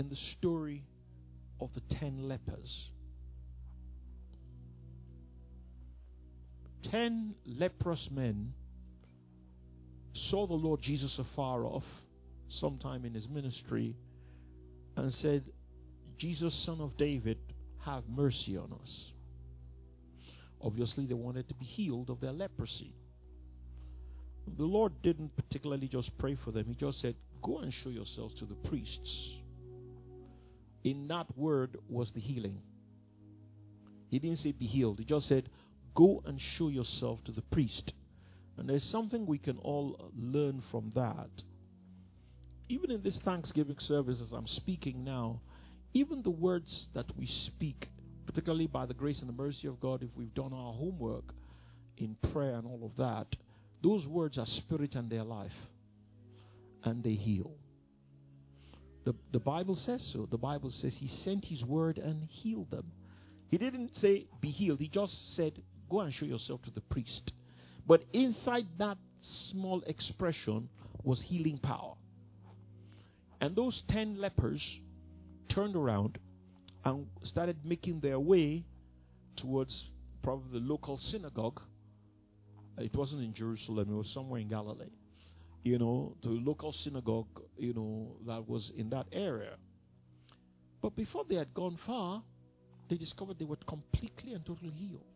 in the story of the 10 lepers. 10 leprous men saw the Lord Jesus afar off sometime in his ministry and said, Jesus, Son of David, have mercy on us. Obviously, they wanted to be healed of their leprosy. The Lord didn't particularly just pray for them. He just said, go and show yourselves to the priests. In that word was the healing. He didn't say be healed. He just said, go and show yourself to the priest. And there's something we can all learn from that. Even in this Thanksgiving service, as I'm speaking now, even the words that we speak, particularly by the grace and the mercy of God, if we've done our homework in prayer and all of that, those words are spirit and their life. And they heal. The Bible says so. The Bible says he sent his word and healed them. He didn't say be healed. He just said go and show yourself to the priest. But inside that small expression was healing power. And those 10 lepers turned around and started making their way towards probably the local synagogue. It wasn't in Jerusalem, it was somewhere in Galilee. The local synagogue, that was in that area. But before they had gone far, they discovered they were completely and totally healed.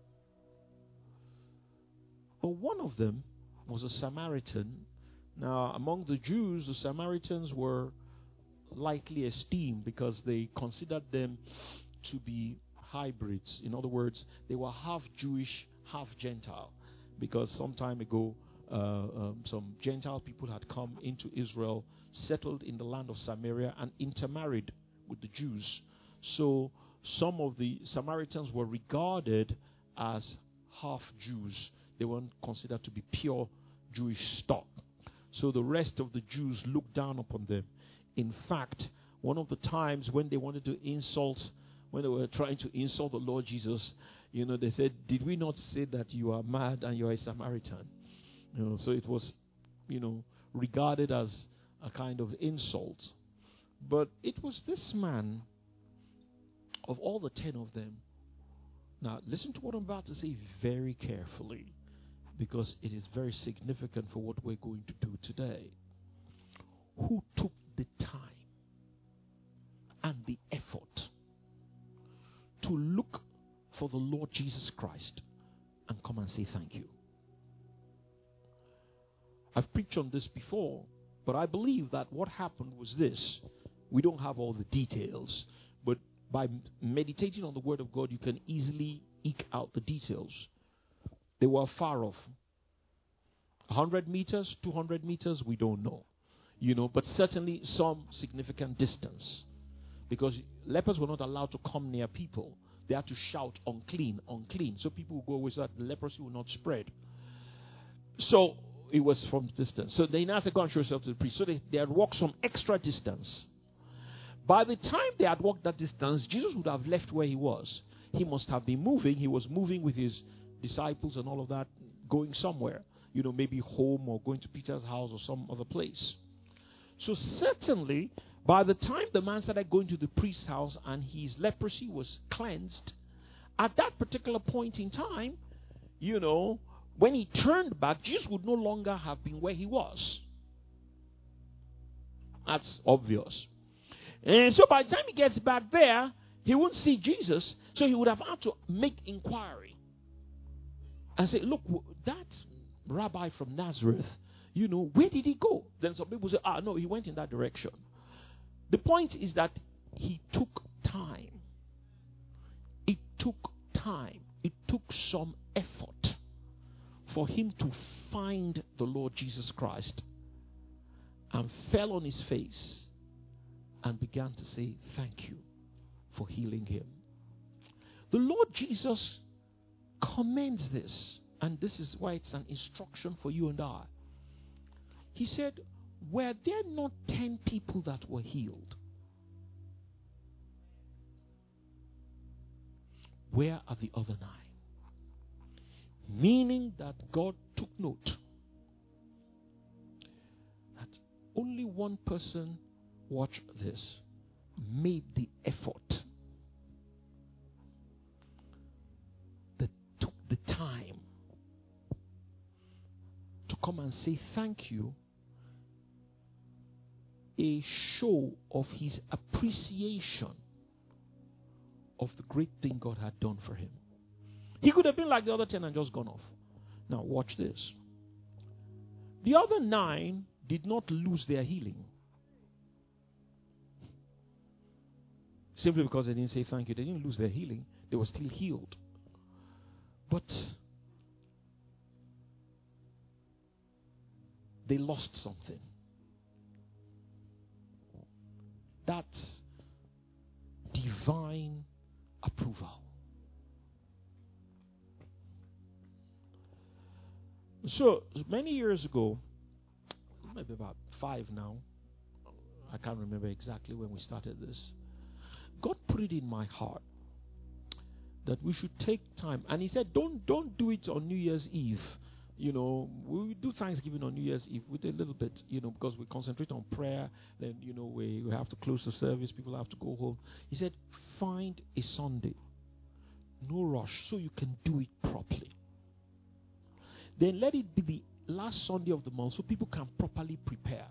But one of them was a Samaritan. Now, among the Jews, the Samaritans were lightly esteemed because they considered them to be hybrids. In other words, they were half Jewish, half Gentile. Because some time ago, some Gentile people had come into Israel, settled in the land of Samaria, and intermarried with the Jews. So some of the Samaritans were regarded as half Jews. They weren't considered to be pure Jewish stock. So the rest of the Jews looked down upon them. In fact, one of the times when they wanted to when they were trying to insult the Lord Jesus, they said, did we not say that you are mad and you are a Samaritan? So it was, regarded as a kind of insult. But it was this man, of all the 10 of them. Now, listen to what I'm about to say very carefully, because it is very significant for what we're going to do today. Who took the time and the effort to look for the Lord Jesus Christ and come and say thank you. I've preached on this before, but I believe that what happened was this. We don't have all the details, but by meditating on the Word of God, you can easily eke out the details. They were far off. 100 meters, 200 meters, we don't know. But certainly some significant distance. Because lepers were not allowed to come near people. They had to shout, unclean, unclean. So people would go away so that the leprosy would not spread. So it was from distance. So they now said, go and show yourself to the priest. So they had walked some extra distance. By the time they had walked that distance, Jesus would have left where he was. He must have been moving. He was moving with his disciples and all of that, going somewhere. Maybe home or going to Peter's house or some other place. So certainly, by the time the man started going to the priest's house and his leprosy was cleansed, at that particular point in time, when he turned back, Jesus would no longer have been where he was. That's obvious. And so by the time he gets back there, he won't see Jesus, so he would have had to make inquiry and say, look, that rabbi from Nazareth, where did he go? Then some people say, no, he went in that direction. The point is that he took time. It took time. It took some effort for him to find the Lord Jesus Christ, and fell on his face and began to say, thank you for healing him. The Lord Jesus commends this, and this is why it's an instruction for you and I. He said, were there not 10 people that were healed? Where are the other 9? Meaning that God took note that only one person, watch this, made the effort, that took the time to come and say thank you, a show of his appreciation of the great thing God had done for him. He could have been like the other 10 and just gone off. Now watch this. The other 9 did not lose their healing. Simply because they didn't say thank you. They didn't lose their healing. They were still healed. But they lost something. That's divine approval. So, many years ago, maybe about 5 now, I can't remember exactly when we started this, God put it in my heart that we should take time. And he said, don't do it on New Year's Eve. You know, we do Thanksgiving on New Year's Eve with a little bit, you know, because we concentrate on prayer. Then, you know, we have to close the service. People have to go home. He said, find a Sunday. No rush, so you can do it properly. Then let it be the last Sunday of the month so people can properly prepare.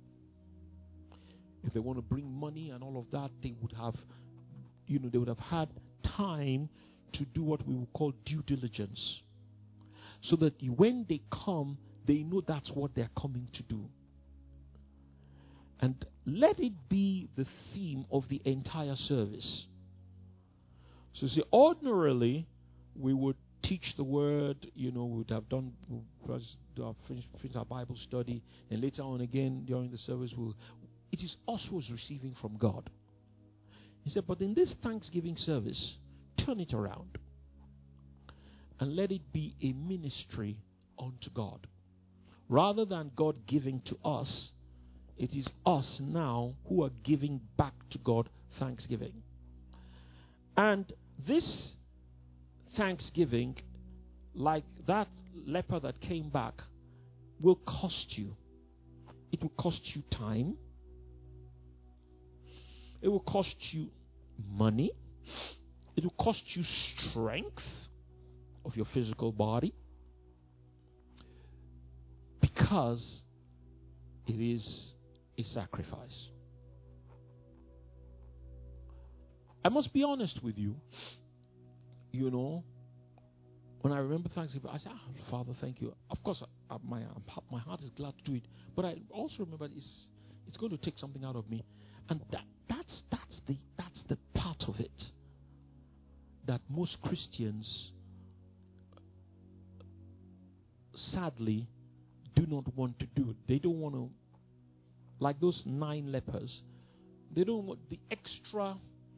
If they want to bring money and all of that, they would have, you know, they would have had time to do what we would call due diligence. So that when they come, they know that's what they're coming to do. And let it be the theme of the entire service. So see, ordinarily, we would teach the word, you know, we would have done, finished our Bible study, and later on again during the service, it is us who is receiving from God. He said, but in this Thanksgiving service, turn it around. And let it be a ministry unto God. Rather than God giving to us, it is us now who are giving back to God thanksgiving. And this thanksgiving, like that leper that came back, will cost you. It will cost you time. It will cost you money. It will cost you strength of your physical body, because it is a sacrifice. I must be honest with you. You know, when I remember Thanksgiving, I say, Father, thank you. Of course, my heart is glad to do it, but I also remember it's going to take something out of me, and that's the part of it that most Christians sadly do not want to do. They don't want to, like those 9 lepers, they don't want the extra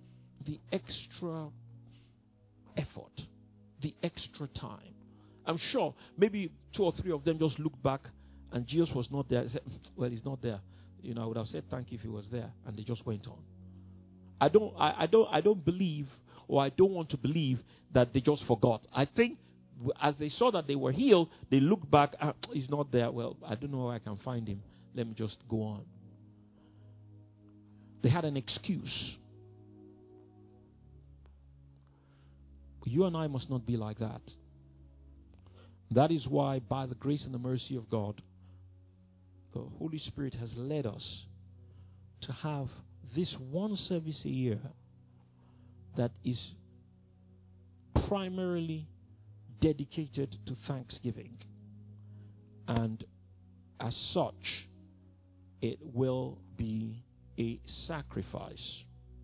effort, the extra time. I'm sure maybe 2 or 3 of them just looked back and Jesus was not there. They said, well, he's not there. You know, I would have said thank you if he was there, and they just went on. I don't believe, or I don't want to believe that they just forgot. I think as they saw that they were healed, they looked back, he's not there. Well, I don't know where I can find him. Let me just go on. They had an excuse. You and I must not be like that. That is why, by the grace and the mercy of God, the Holy Spirit has led us to have this one service a year that is primarily dedicated to Thanksgiving. And as such, it will be a sacrifice.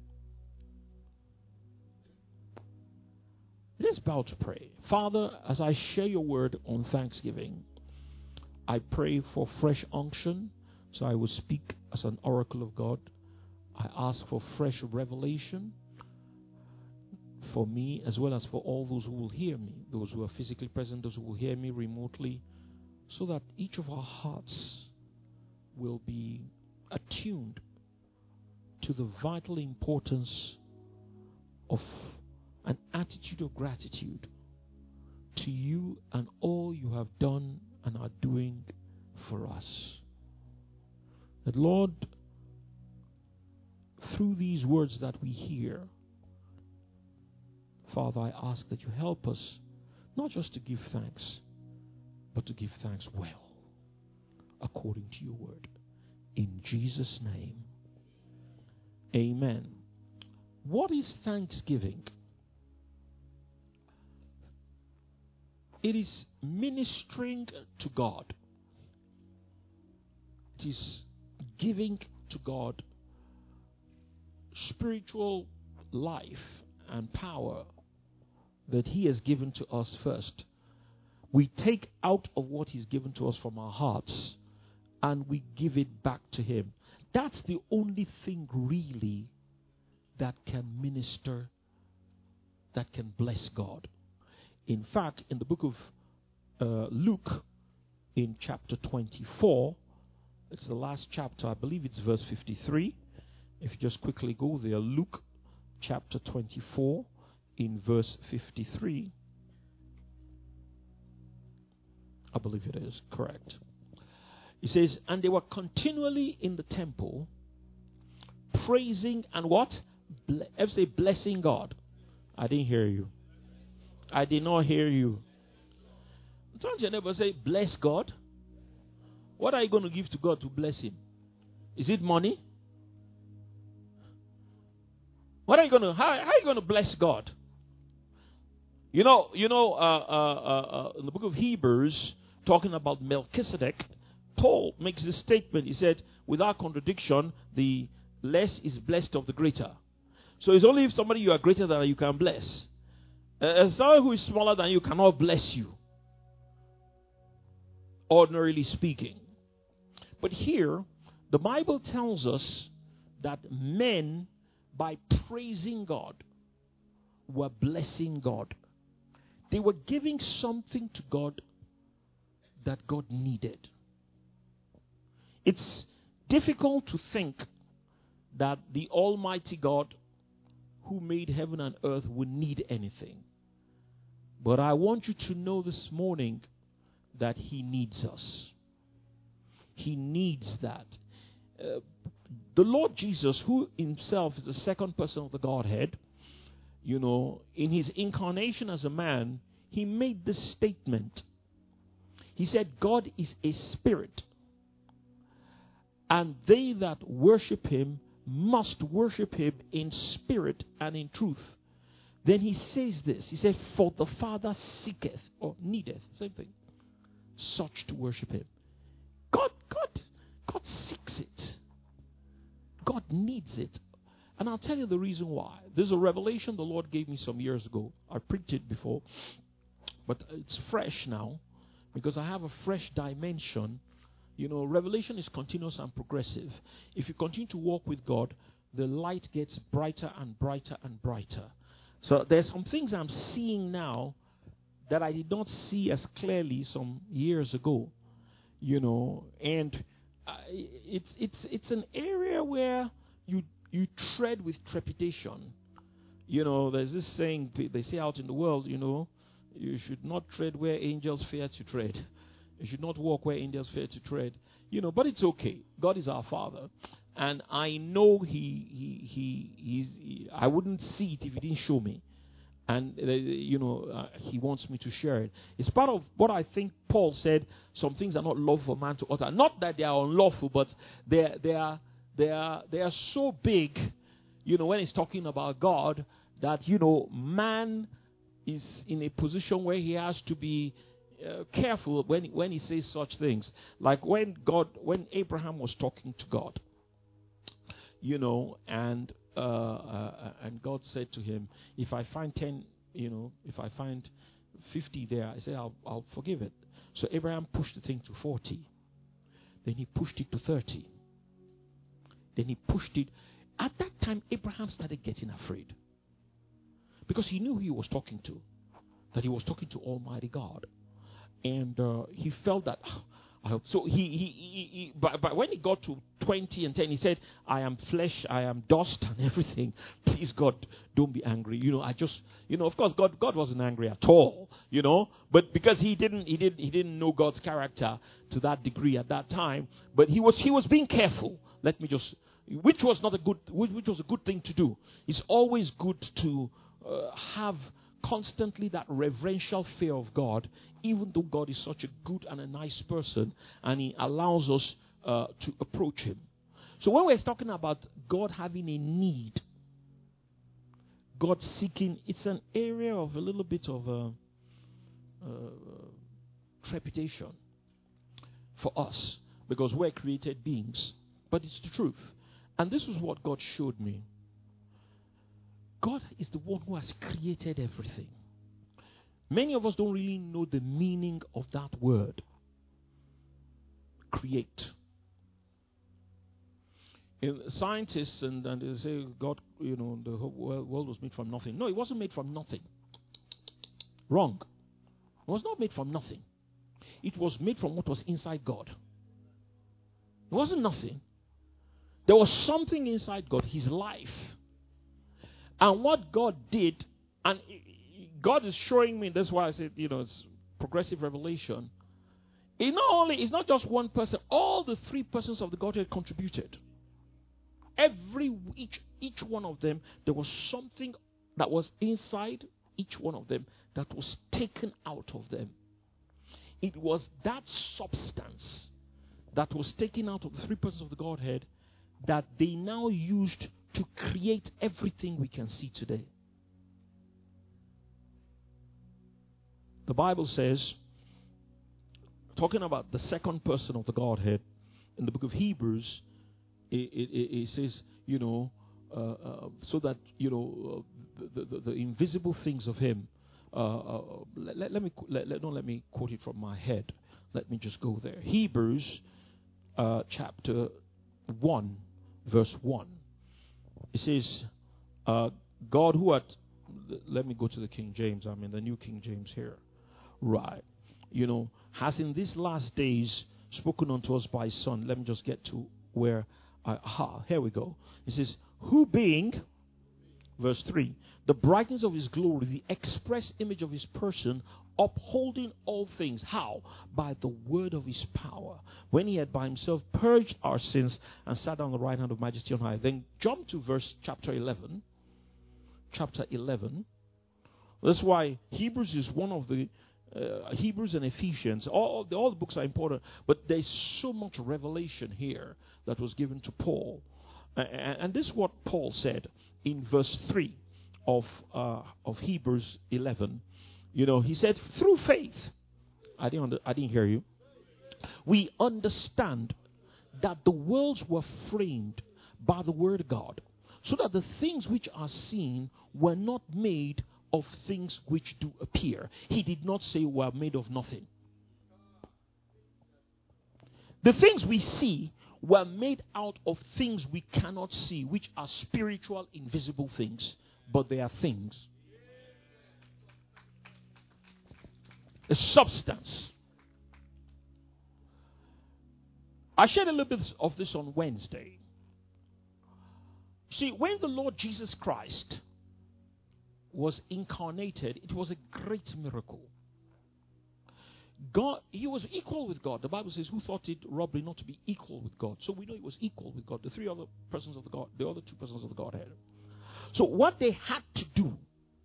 Let's bow to pray. Father, as I share your word on Thanksgiving, I pray for fresh unction, so I will speak as an oracle of God. I ask for fresh revelation for me, as well as for all those who will hear me, those who are physically present, those who will hear me remotely, so that each of our hearts will be attuned to the vital importance of an attitude of gratitude to you and all you have done and are doing for us. That, Lord, through these words that we hear, Father, I ask that you help us not just to give thanks, but to give thanks well, according to your word. In Jesus' name, amen. What is thanksgiving? It is ministering to God. It is giving to God spiritual life and power that He has given to us first. We take out of what He's given to us from our hearts and we give it back to Him. That's the only thing really that can minister, that can bless God. In fact, in the book of Luke, in chapter 24, it's the last chapter, I believe it's verse 53. If you just quickly go there, Luke chapter 24, in verse 53. I believe it is correct. It says, and they were continually in the temple, praising and what? Say blessing God. I didn't hear you. I did not hear you. Don't you never say, bless God? What are you going to give to God to bless Him? Is it money? What are you going to, how are you going to bless God? In the book of Hebrews, talking about Melchizedek, Paul makes this statement. He said, without contradiction, the less is blessed of the greater. So it's only if somebody you are greater than you can bless. Someone who is smaller than you cannot bless you, ordinarily speaking. But here, the Bible tells us that men, by praising God, were blessing God. They were giving something to God that God needed. It's difficult to think that the Almighty God who made heaven and earth would need anything. But I want you to know this morning that He needs us. He needs that. The Lord Jesus, who Himself is the second person of the Godhead, in His incarnation as a man, He made this statement. He said, God is a spirit, and they that worship Him must worship Him in spirit and in truth. Then He says this. He said, for the Father seeketh, or needeth, same thing, such to worship Him. God seeks it. God needs it. And I'll tell you the reason why. There's a revelation the Lord gave me some years ago. I preached it before, but it's fresh now because I have a fresh dimension. Revelation is continuous and progressive. If you continue to walk with God, the light gets brighter and brighter and brighter. So there's some things I'm seeing now that I did not see as clearly some years ago. And it's an area where you tread with trepidation. There's this saying they say out in the world, you should not tread where angels fear to tread. You should not walk where angels fear to tread. But it's okay. God is our Father. And I know I wouldn't see it if He didn't show me. And, He wants me to share it. It's part of what I think Paul said, some things are not lawful for man to utter. Not that they are unlawful, but they are so big, when he's talking about God, that, man is in a position where he has to be careful when he says such things. Like when Abraham was talking to God, and God said to him, if I find 10, if I find 50 there, I say I'll forgive it. So Abraham pushed the thing to 40. Then he pushed it to 30. Then he pushed it. At that time, Abraham started getting afraid. Because he knew who he was talking to. That he was talking to Almighty God. And he felt that, I hope. So but when he got to 20 and 10, he said, I am flesh, I am dust and everything. Please, God, don't be angry. Of course, God wasn't angry at all, but because he didn't know God's character to that degree at that time. But he was being careful. Let me just which was a good thing to do. It's always good to have constantly that reverential fear of God, even though God is such a good and a nice person, and He allows us to approach Him. So when we're talking about God having a need, God seeking, it's an area of a little bit of trepidation for us, because we're created beings. But it's the truth. And this is what God showed me. God is the one who has created everything. Many of us don't really know the meaning of that word, create. Scientists and they say God, the whole world was made from nothing. No, it wasn't made from nothing. Wrong. It was not made from nothing. It was made from what was inside God. It wasn't nothing. There was something inside God, His life. And what God did, and God is showing me, that's why I said, it's progressive revelation. It's not just one person, all the three persons of the Godhead contributed. Each one of them, there was something that was inside each one of them that was taken out of them. It was that substance that was taken out of the three persons of the Godhead that they now used to create everything we can see today. The Bible says, talking about the second person of the Godhead, in the book of Hebrews, it says, so that, the invisible things of Him, let me quote it from my head. Let me just go there. Hebrews chapter 1, verse 1. It says, God who had, let me go to the King James. I'm in the New King James here. Right. Has in these last days spoken unto us by His Son. Let me just get to where here we go. It says, who being, verse 3, the brightness of His glory, the express image of His person, upholding all things. How? By the word of His power. When He had by Himself purged our sins and sat on the right hand of Majesty on high. Then jump to chapter 11. Chapter 11. That's why Hebrews is one of the Hebrews and Ephesians, all the books are important, but there's so much revelation here that was given to Paul. And this is what Paul said in verse 3 of Hebrews 11. He said, through faith, I didn't hear you. We understand that the worlds were framed by the word of God, so that the things which are seen were not made of things which do appear. He did not say we are made of nothing. The things we see were made out of things we cannot see, which are spiritual, invisible things, but they are things. A substance. I shared a little bit of this on Wednesday. See, when the Lord Jesus Christ was incarnated, it was a great miracle. God, He was equal with God. The Bible says, who thought it robbery not to be equal with God? So we know He was equal with God. The three other persons of the God, the other two persons of the Godhead. So what they had to do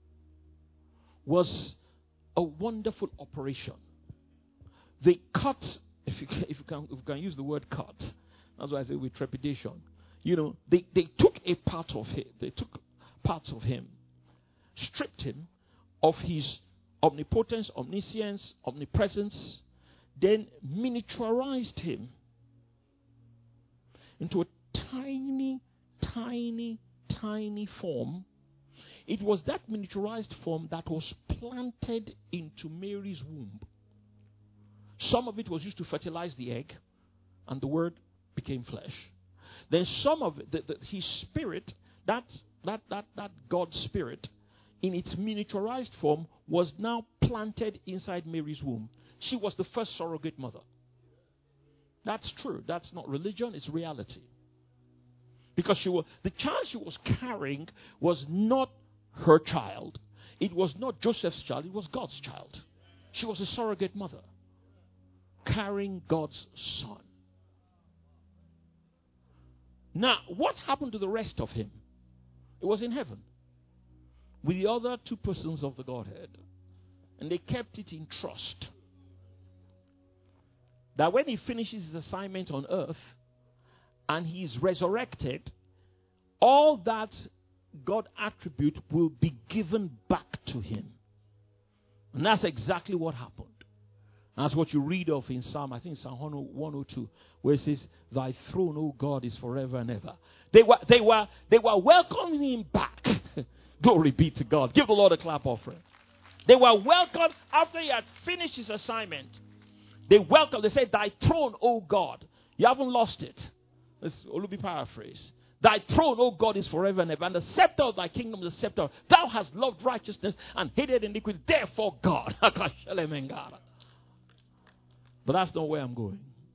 was a wonderful operation. They cut, if you can use the word cut, that's why I say with trepidation. They took a part of Him. They took parts of Him, stripped Him of His omnipotence, omniscience, omnipresence, then miniaturized Him into a tiny, tiny, tiny form. It was that miniaturized form that was planted into Mary's womb. Some of it was used to fertilize the egg, and the Word became flesh. Then some of it, His Spirit, that God's Spirit, in its miniaturized form, was now planted inside Mary's womb. She was the first surrogate mother. That's true. That's not religion, it's reality. Because the child she was carrying was not her child. It was not Joseph's child, it was God's child. She was a surrogate mother, carrying God's son. Now, what happened to the rest of him? It was in heaven with the other two persons of the Godhead. And they kept it in trust. That when he finishes his assignment on earth and he is resurrected, all that God attribute will be given back to him. And that's exactly what happened. That's what you read of in Psalm, I think Psalm 102, where it says, "Thy throne, O God, is forever and ever." They were welcoming him back. Glory be to God. Give the Lord a clap offering. They were welcomed after he had finished his assignment. They welcomed. They said, "Thy throne, O God." You haven't lost it. Let's only be paraphrased. "Thy throne, O God, is forever and ever. And the scepter of thy kingdom is the scepter. Thou hast loved righteousness and hated iniquity. Therefore, God." But that's not where I'm going.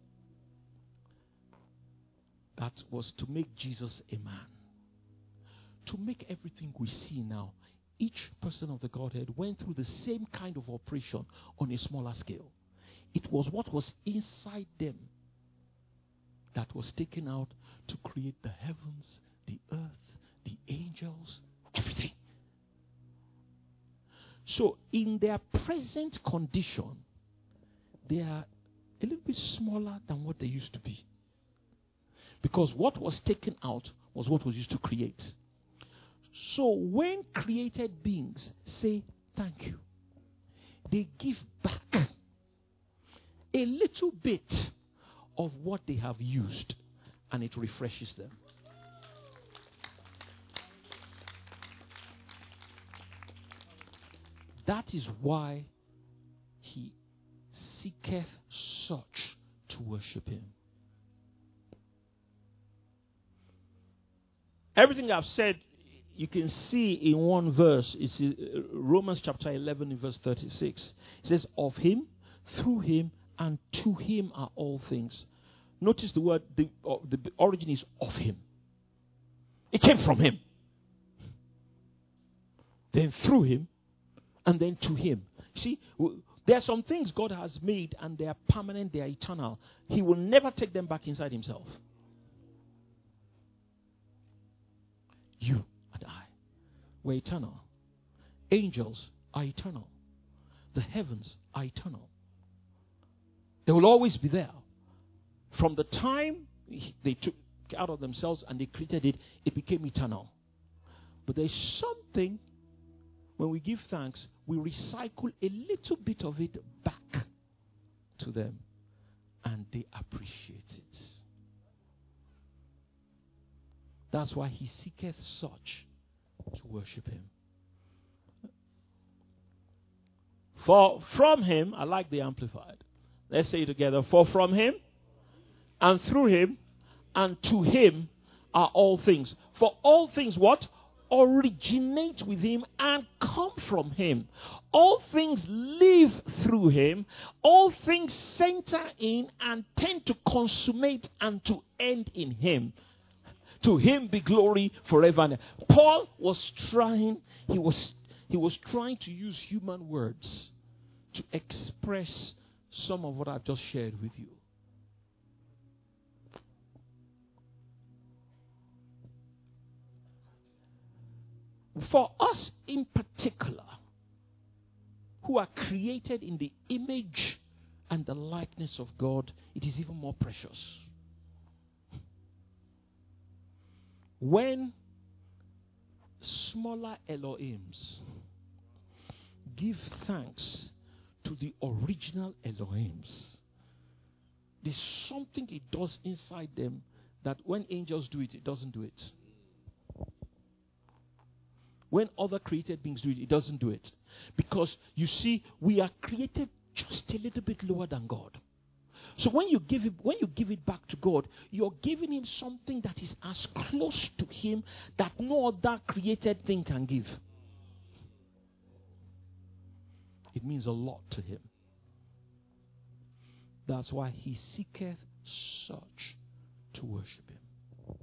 That was to make Jesus a man. To make everything we see now. Each person of the Godhead went through the same kind of operation on a smaller scale. It was what was inside them that was taken out to create the heavens, the earth, the angels, everything. So in their present condition, they are a little bit smaller than what they used to be. Because what was taken out was what was used to create. So when created beings say thank you, they give back a little bit of what they have used, and it refreshes them. That is why he seeketh such to worship him. Everything I've said, you can see in one verse. It's Romans chapter 11 in verse 36. It says, "Of him, through him, and to him are all things." Notice the word, the origin is of him. It came from him. Then through him, and then to him. See, there are some things God has made and they are permanent, they are eternal. He will never take them back inside himself. You and I were eternal. Angels are eternal. The heavens are eternal. They will always be there. From the time they took out of themselves and they created it, it became eternal. But there's something, when we give thanks, we recycle a little bit of it back to them, and they appreciate it. That's why he seeketh such to worship him. For from him, I like the Amplified. Let's say it together. For from him, and through him, and to him are all things. For all things what? Originate with him and come from him. All things live through him. All things center in and tend to consummate and to end in him. To him be glory forever and ever. Paul was trying, he was trying to use human words to express some of what I've just shared with you. For us in particular, who are created in the image and the likeness of God, it is even more precious. When smaller Elohims give thanks to the original Elohims, there's something it does inside them that when angels do it, it doesn't do it. When other created beings do it, it doesn't do it. Because, you see, we are created just a little bit lower than God. So when you give it back to God, you're giving him something that is as close to him that no other created thing can give. It means a lot to him. That's why he seeketh such to worship him.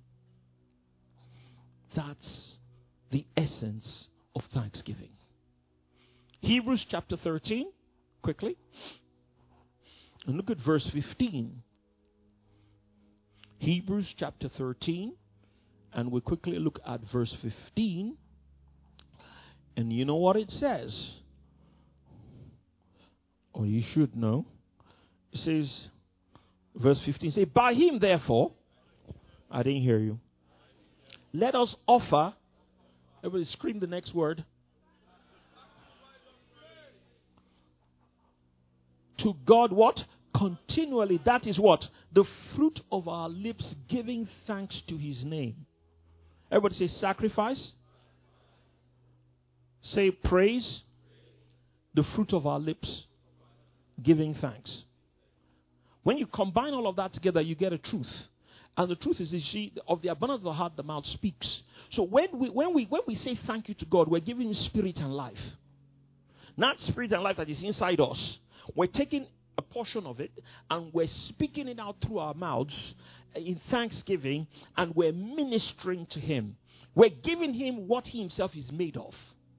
That's the essence of thanksgiving. Hebrews chapter 13, quickly. And look at verse 15. Hebrews chapter 13, and we quickly look at verse 15. And you know what it says? Or you should know. It says, verse 15, say, by him therefore, I didn't hear you. Let us offer, everybody scream the next word, to God what? Continually. That is what? The fruit of our lips, giving thanks to his name. Everybody say sacrifice. Say praise. The fruit of our lips, giving thanks. When you combine all of that together, you get a truth. And the truth is, you see, of the abundance of the heart, the mouth speaks. So when we say thank you to God, we're giving him spirit and life. Not spirit and life that is inside us. We're taking a portion of it and we're speaking it out through our mouths in thanksgiving, and we're ministering to him. We're giving him what he himself is made of.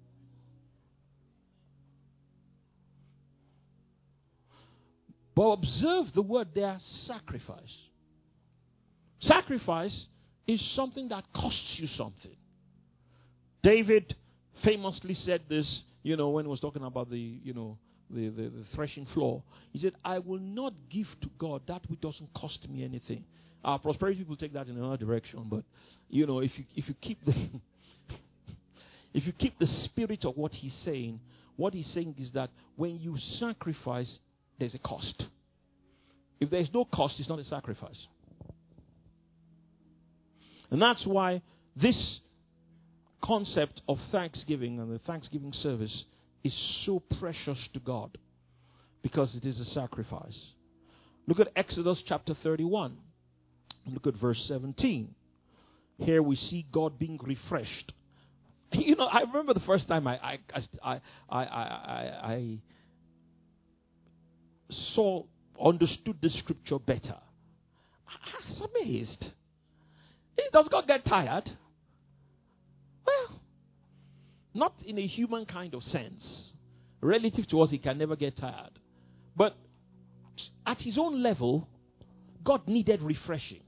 But observe the word there, sacrifice. Sacrifice is something that costs you something. David famously said this, when he was talking about the threshing floor. He said, I will not give to God that which doesn't cost me anything. Our prosperity people take that in another direction, but if you keep the if you keep the spirit of what he's saying is that when you sacrifice, there's a cost. If there's no cost, it's not a sacrifice. And that's why this concept of thanksgiving and the thanksgiving service is so precious to God, because it is a sacrifice. Look at Exodus chapter 31. Look at verse 17. Here we see God being refreshed. I remember the first time I understood the scripture better. I was amazed. Does God get tired? Well, not in a human kind of sense. Relative to us, he can never get tired. But at his own level, God needed refreshing.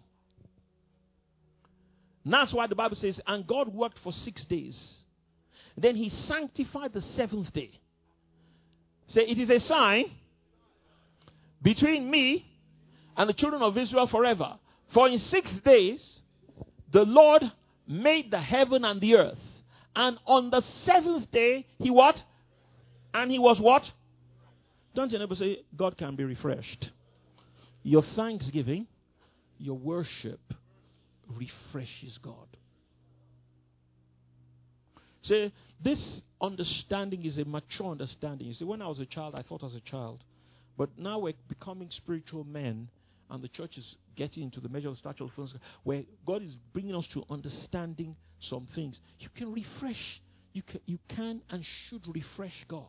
And that's why the Bible says, and God worked for 6 days. Then he sanctified the seventh day. Say, it is a sign between me and the children of Israel forever. For in 6 days, the Lord made the heaven and the earth. And on the seventh day, he what? And he was what? Don't you never say, God can be refreshed. Your thanksgiving, your worship, refreshes God. See, this understanding is a mature understanding. You see, when I was a child, I thought as a child. But now we're becoming spiritual men, and the church is getting into the measure of stature of fullness, where God is bringing us to understanding some things. You can refresh. You can and should refresh God.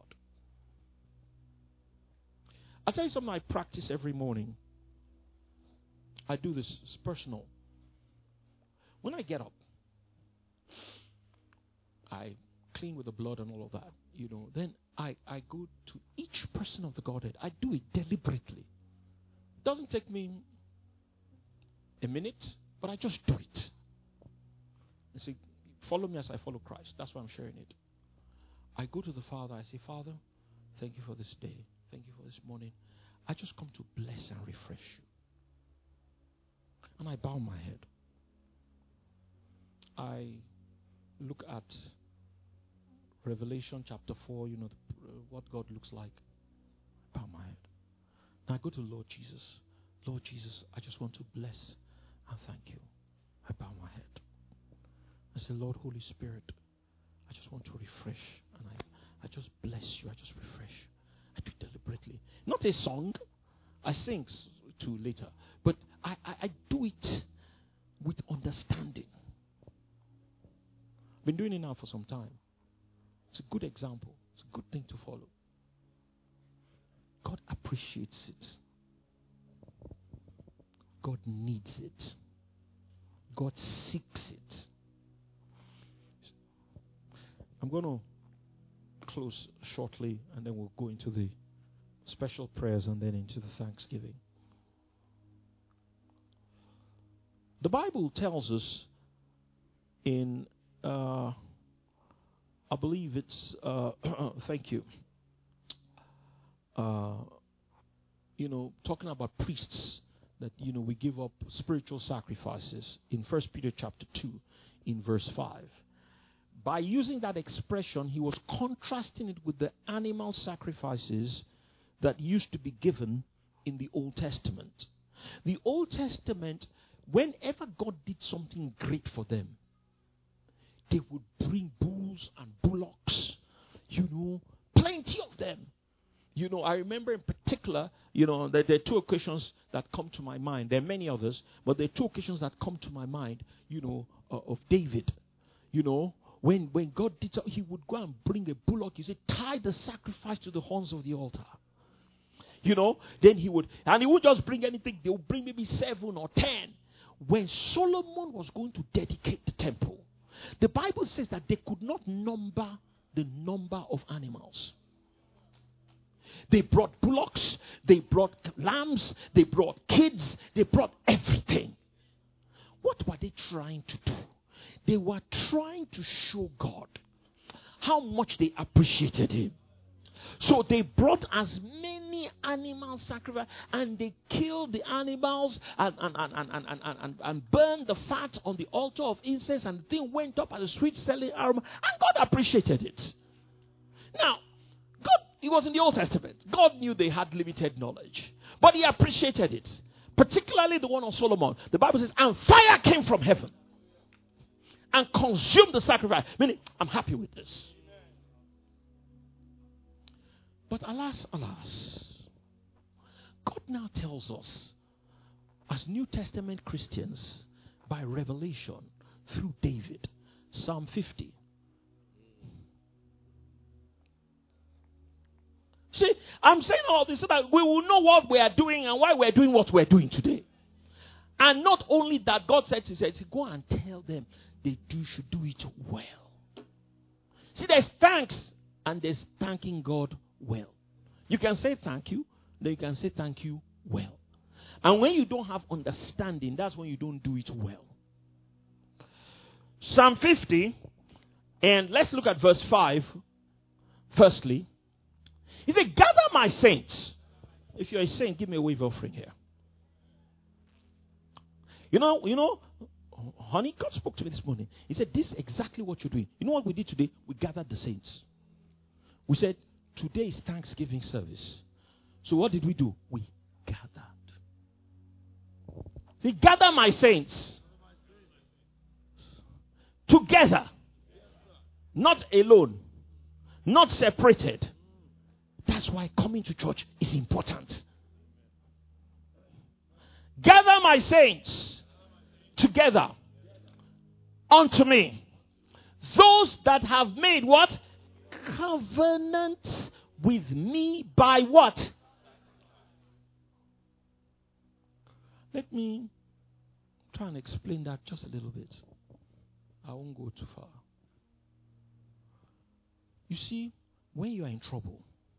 I'll tell you something I practice every morning. I do this. It's personal. When I get up, I clean with the blood and all of that, then I go to each person of the Godhead. I do it deliberately. It doesn't take me a minute, but I just do it. You see, follow me as I follow Christ. That's why I'm sharing it. I go to the Father. I say, Father, thank you for this day. Thank you for this morning. I just come to bless and refresh you. And I bow my head. I look at Revelation chapter 4, what God looks like. I bow my head. Now I go to Lord Jesus. Lord Jesus, I just want to bless and thank you. I bow my head. I say, Lord, Holy Spirit, I just want to refresh. And I just bless you. I just refresh. I do it deliberately. Not a song. I sing too later. But I do it with understanding. I've been doing it now for some time. It's a good example. It's a good thing to follow. God appreciates it. God needs it. God seeks it. I'm going to close shortly, and then we'll go into the special prayers and then into the thanksgiving. The Bible tells us in, I believe it's, thank you, talking about priests, that, we give up spiritual sacrifices in 1 Peter chapter 2 in verse 5. By using that expression, he was contrasting it with the animal sacrifices that used to be given in the Old Testament. The Old Testament, whenever God did something great for them, they would bring bulls and bullocks, plenty of them. I remember in particular, there are two occasions that come to my mind. There are many others, but there are two occasions that come to my mind, of David. When God did so, he would go and bring a bullock. He said, tie the sacrifice to the horns of the altar. Then he would just bring anything. They would bring maybe 7 or 10. When Solomon was going to dedicate the temple, the Bible says that they could not number the number of animals. They brought bullocks, they brought lambs, they brought kids, they brought everything. What were they trying to do? They were trying to show God how much they appreciated him. So they brought as many animal sacrifices, and they killed the animals and burned the fat on the altar of incense, and the thing went up as a sweet smelling aroma, and God appreciated it. Now, it was in the Old Testament. God knew they had limited knowledge, but he appreciated it. Particularly the one of Solomon. The Bible says, and fire came from heaven and consumed the sacrifice. Meaning, I'm happy with this. But alas, God now tells us, as New Testament Christians, by revelation, through David, Psalm 50. See, I'm saying all this so that we will know what we are doing and why we are doing what we are doing today. And not only that, God said, he said, go and tell them they should do it well. See, there's thanks and there's thanking God well. You can say thank you, then you can say thank you well. And when you don't have understanding, that's when you don't do it well. Psalm 50, and let's look at verse 5. Firstly, he said, gather my saints. If you're a saint, give me a wave offering here. Honey, God spoke to me this morning. He said, this is exactly what you're doing. You know what we did today? We gathered the saints. We said, today is Thanksgiving service. So what did we do? We gathered. See, gather my saints together. Not alone. Not separated. That's why coming to church is important. Gather my saints together unto me. Those that have made what? Covenant with me by what? Let me try and explain that just a little bit. I won't go too far. You see, when you are in trouble,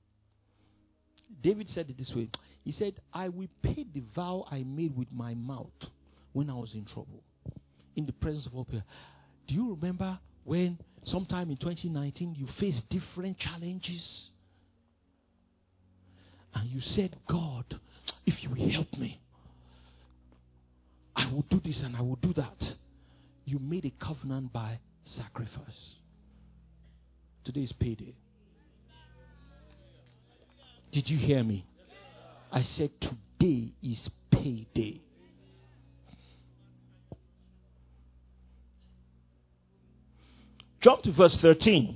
David said it this way. He said, I will pay the vow I made with my mouth when I was in trouble, in the presence of all people. Do you remember when sometime in 2019 you faced different challenges? And you said, God, if you will help me, I will do this and I will do that. You made a covenant by sacrifice. Today is payday. Did you hear me? I said today is payday. Jump to verse 13.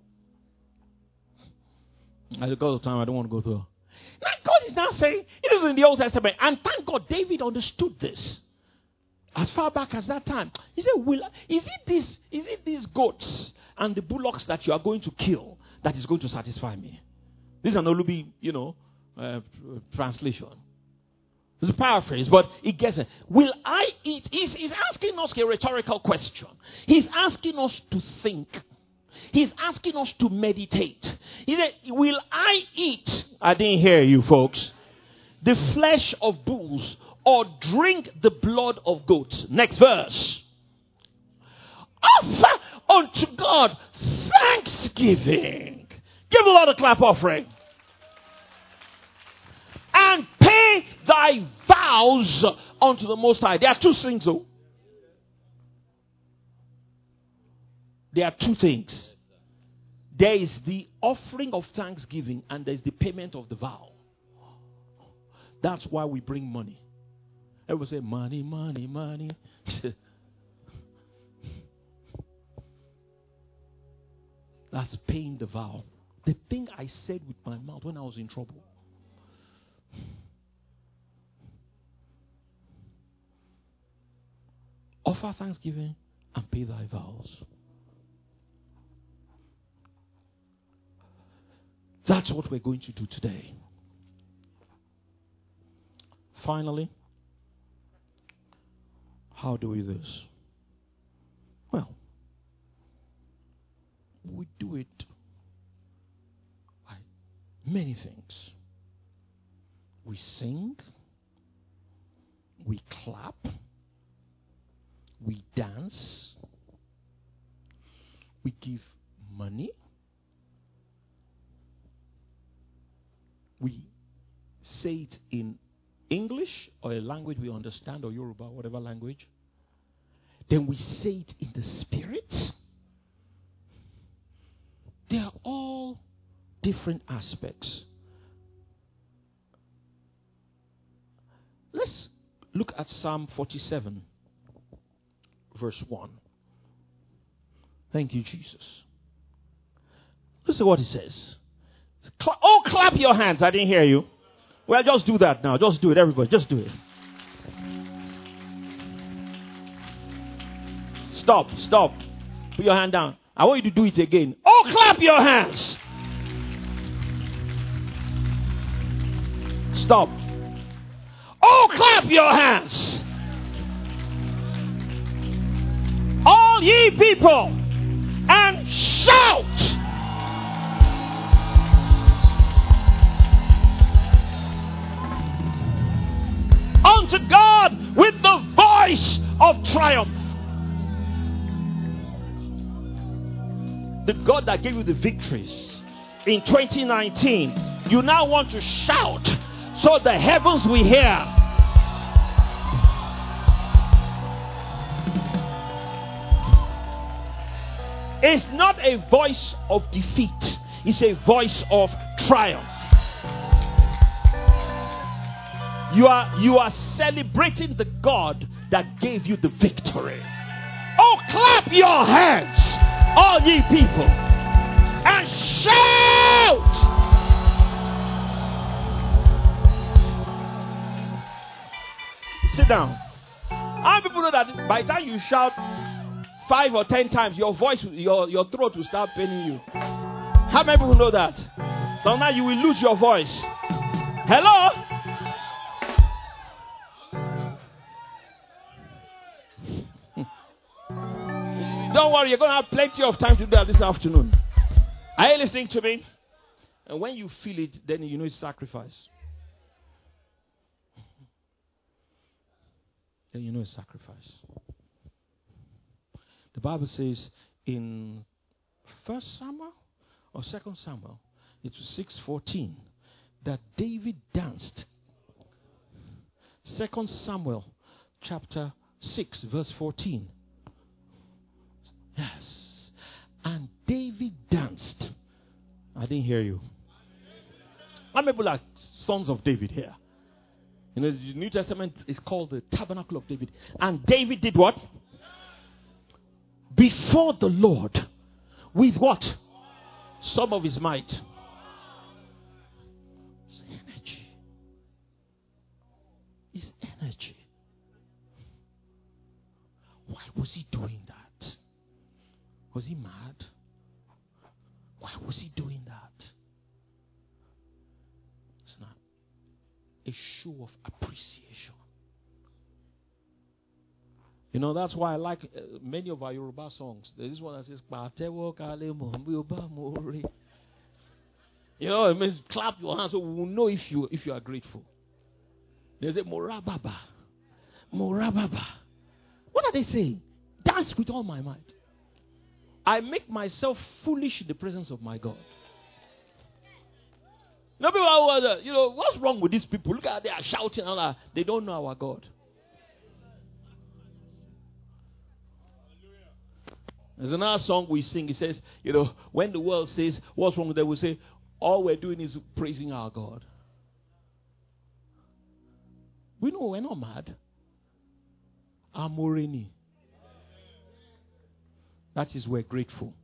As a God of time, I don't want to go through. Now God is now saying, it is in the Old Testament, and thank God David understood this. As far back as that time. He said, is it these goats and the bullocks that you are going to kill that is going to satisfy me? This is an Olubi, translation. It's a paraphrase, but it gets it. Will I eat? He's asking us a rhetorical question. He's asking us to think. He's asking us to meditate. He said, will I eat? I didn't hear you, folks. The flesh of bulls or drink the blood of goats. Next verse. Offer unto God thanksgiving. Give the Lord a clap offering. And pay thy vows unto the Most High. There are two things though. There are two things. There is the offering of thanksgiving and there is the payment of the vow. That's why we bring money. Everyone say money, money, money. That's paying the vow. The thing I said with my mouth when I was in trouble. Offer thanksgiving and pay thy vows. That's what we're going to do today. Finally, how do we do this? Well, we do it by many things. We sing, we clap, we dance, we give money, we say it in English or a language we understand, or Yoruba, whatever language. Then we say it in the spirit. They are all different aspects. Let's look at Psalm 47, verse 1. Thank you, Jesus. Listen to what it says. Clap your hands. I didn't hear you. Well, just do that now. Just do it, everybody. Just do it. Stop. Put your hand down. I want you to do it again. Oh, clap your hands. Stop. Oh, clap your hands. All ye people, and shout. Unto God with the voice of triumph. The God that gave you the victories in 2019, you now want to shout so the heavens will hear. It's not a voice of defeat, it's a voice of triumph. You are celebrating the God that gave you the victory. Oh, clap your hands, all ye people, and shout. Sit down. How many people know that by the time you shout 5 or 10 times, your voice, your throat will start paining you? How many people know that? So now you will lose your voice. Hello? Don't worry, you're going to have plenty of time to do that this afternoon. Are you listening to me? And when you feel it, then you know it's sacrifice. Then you know it's sacrifice. The Bible says in 1 Samuel or 2 Samuel, it's 6:14, that David danced. 2 Samuel chapter 6 verse 14. Yes. And David danced. I didn't hear you. How many people are sons of David here? You know, the New Testament is called the Tabernacle of David. And David did what? Before the Lord. With what? Some of his might. It's energy. It's energy. Why was he doing that? Was he mad? Why was he doing that? It's not a show of appreciation. You know, that's why I like many of our Yoruba songs. There's this one that says, you know, it means clap your hands so we will know if you are grateful. There's a Morababa. Morababa. What are they saying? Dance with all my might. I make myself foolish in the presence of my God. No people are, what's wrong with these people? Look at they are shouting all that. They don't know our God. There's another song we sing. It says, when the world says, what's wrong with them? We say, all we're doing is praising our God. We know we're not mad. Amoreni. That is, we're grateful.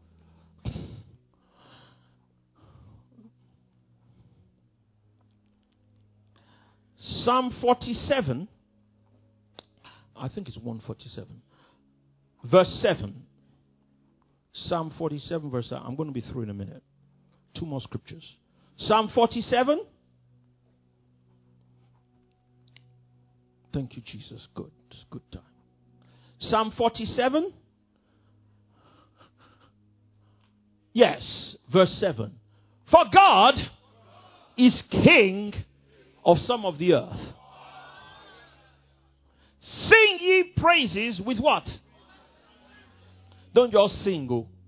Psalm 47. I think it's 147. Verse 7. Psalm 47 verse 7. I'm going to be through in a minute. 2 more scriptures. Psalm 47. Thank you, Jesus. Good. It's good time. Psalm 47. Yes, verse 7. For God is king of some of the earth. Sing ye praises with what? Don't just sing,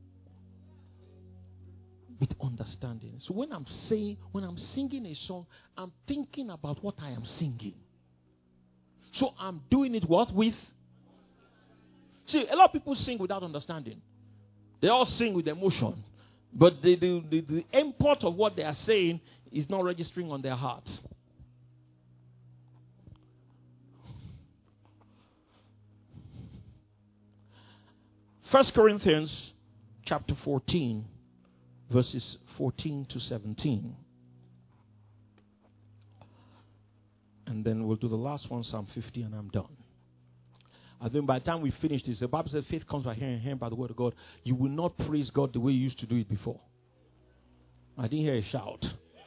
with understanding. So when I'm singing a song, I'm thinking about what I am singing. So I'm doing it what? With. See, a lot of people sing without understanding. They all sing with emotion. But the import of what they are saying is not registering on their heart. First Corinthians chapter 14, verses 14 to 17. And then we'll do the last one, Psalm 50, and I'm done. I think by the time we finish this, the Bible says faith comes by hearing, hearing by the word of God. You will not praise God the way you used to do it before. I didn't hear a shout.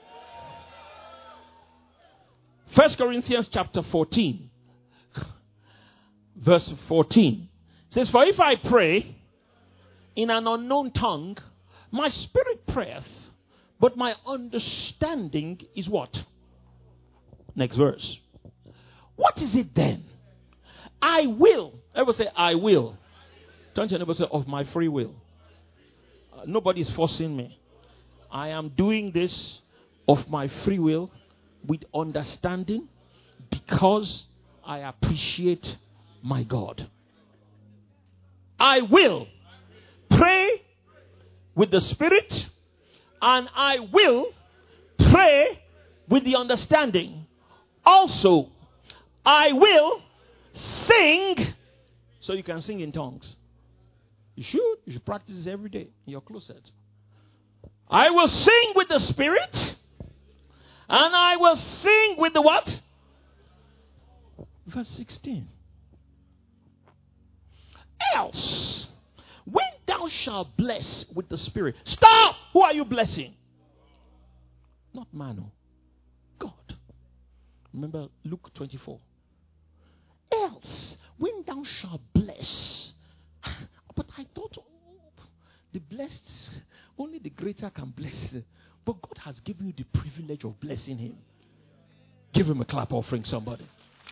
First Corinthians chapter 14, verse 14. Says, for if I pray in an unknown tongue, my spirit prayeth, but my understanding is what? Next verse. What is it then? I will. Everybody say, I will. Turn to your neighbor, say, of my free will. Nobody's forcing me. I am doing this of my free will with understanding because I appreciate my God. I will pray with the Spirit, and I will pray with the understanding. Also, I will sing, so you can sing in tongues. You should practice this every day in your closet. I will sing with the Spirit, and I will sing with the what? Verse 16. Else, when thou shalt bless with the Spirit. Stop! Who are you blessing? Not man, God. Remember Luke 24. Else, when thou shalt bless. But I thought, the blessed, only the greater can bless. But God has given you the privilege of blessing him. Give him a clap offering, somebody.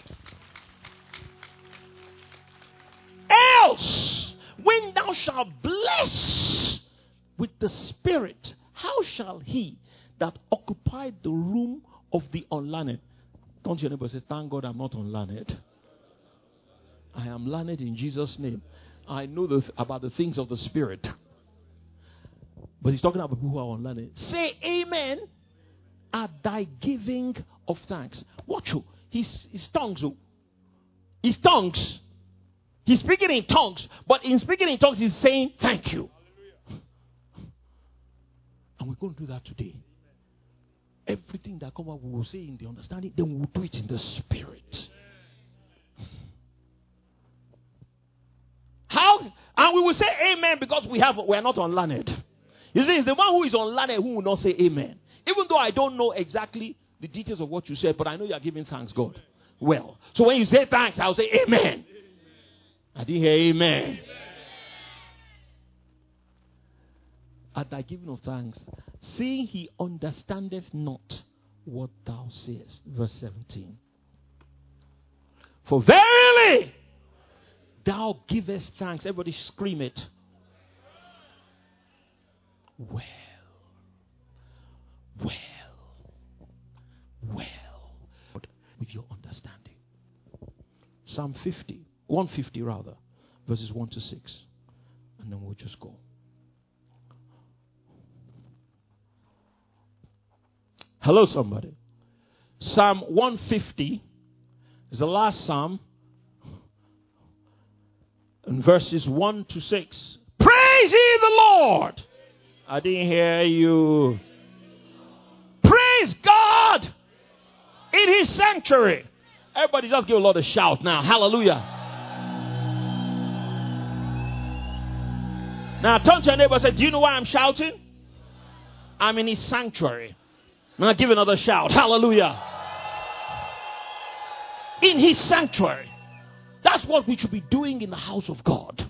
Else, when thou shalt bless with the Spirit, how shall he that occupied the room of the unlearned? Don't your neighbor say, thank God I'm not unlearned. I am learned in Jesus' name. I know about the things of the Spirit. But he's talking about people who are unlearned. Say amen at thy giving of thanks. Watch you. His tongues. His tongues. He's speaking in tongues. But in speaking in tongues, he's saying thank you. And we're going to do that today. Everything that comes up, we will say in the understanding. Then we will do it in the Spirit. How? And we will say amen because we are not unlearned. You see, it's the one who is unlearned who will not say amen. Even though I don't know exactly the details of what you said, but I know you are giving thanks, God. Well, so when you say thanks, I'll say amen. I didn't hear amen. At thy giving of thanks, seeing he understandeth not what thou sayest. Verse 17. For verily, thou givest thanks. Everybody scream it. Well. With your understanding. Psalm 150 rather, verses 1 to 6. And then we'll just go. Hello, somebody. Psalm 150 is the last psalm. And verses 1 to 6. Praise ye the Lord. I didn't hear you. Praise God in his sanctuary. Everybody just give a lot of shout now. Hallelujah. Now turn to your neighbor and say, do you know why I'm shouting? I'm in his sanctuary. Now give another shout. Hallelujah. In his sanctuary. That's what we should be doing in the house of God.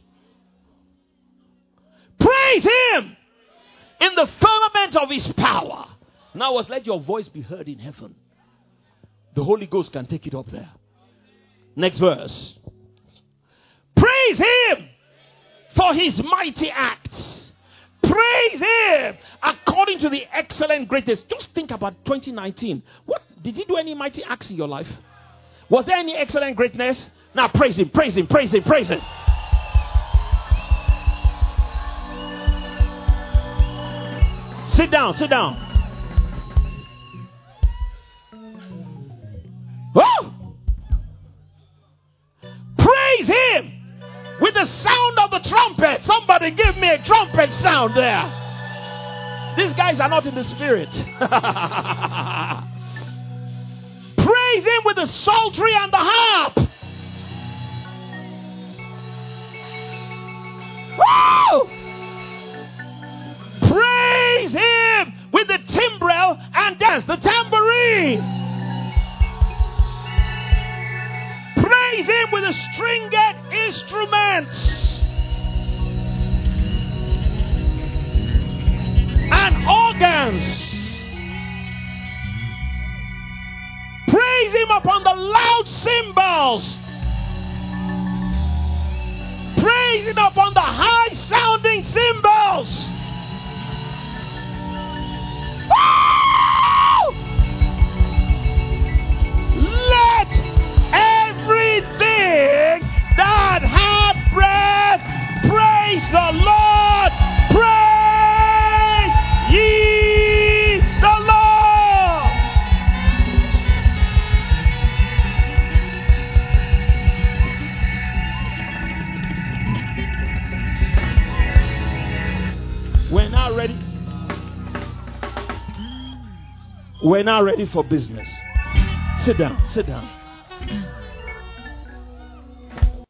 Praise him in the firmament of his power. Now let your voice be heard in heaven. The Holy Ghost can take it up there. Next verse. Praise him for his mighty acts. Praise him according to the excellent greatness. Just think about 2019. What did he do? Any mighty acts in your life? Was there any excellent greatness? Now praise him, praise him, praise him, praise him. Sit down, sit down. Woo! Praise him with the sound of the trumpet. Somebody give me a trumpet sound there. These guys are not in the spirit. Praise him with the psaltery and the harp. Woo! Praise him with the timbrel and dance, the tambourine. Praise him with the stringed instruments and organs. Praise him upon the loud cymbals. Praise him upon the high sounding cymbals. Woo! Let everything that hath breath praise the Lord. Praise ye the Lord. We're now ready. We're now ready for business. Sit down, sit down.